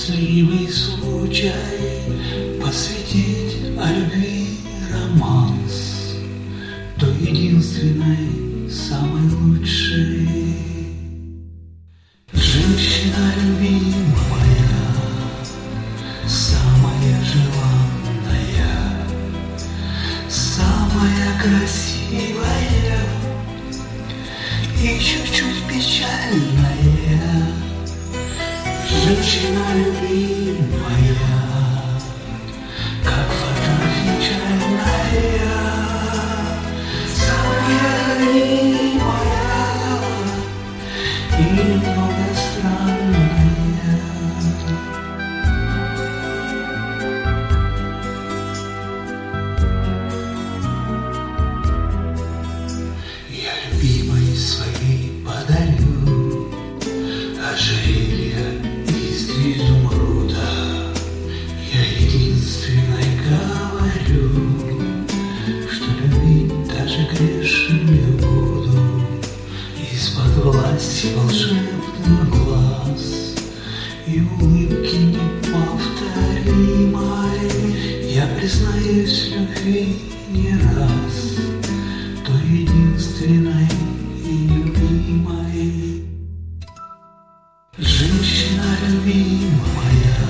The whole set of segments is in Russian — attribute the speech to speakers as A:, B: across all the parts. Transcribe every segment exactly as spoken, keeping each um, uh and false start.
A: счастливый случай посвятить о любви романс, той единственной, самой лучшей. Женщина любимая, самая желанная, самая красивая и чуть-чуть печальная. Женщина любимая, как фотография печальная, самая ранимая и немного странная. Я любимой своей подарю ожерелье из изумруда. Я единственной говорю, что любить даже грешен я буду. Из-под власти волшебных глаз и улыбки неповторимой я признаюсь в любви не раз, той единственной и любимой. Женщина любимая,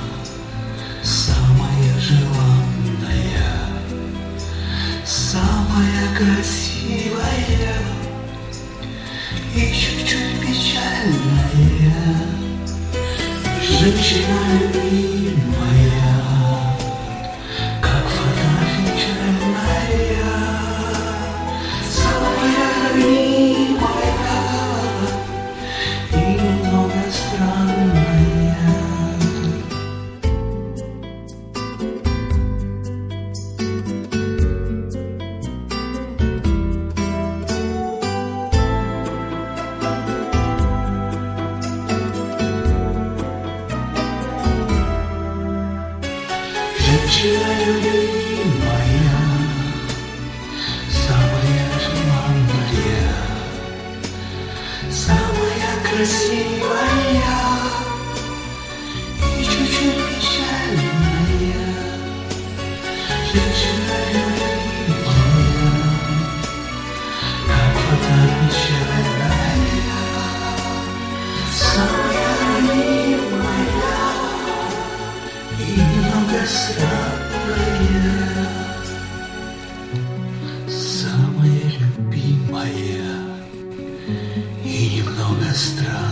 A: самая желанная, самая красивая и чуть-чуть печальная. Женщина любимая, как фотография печальная, самая ранимая и немного странная. Женщина любимая, самая желанная, самая красивая и чуть-чуть печальная. Женщина любимая, как фотография печальная, самая ранимая и немного странная. Самая любимая и немного странная.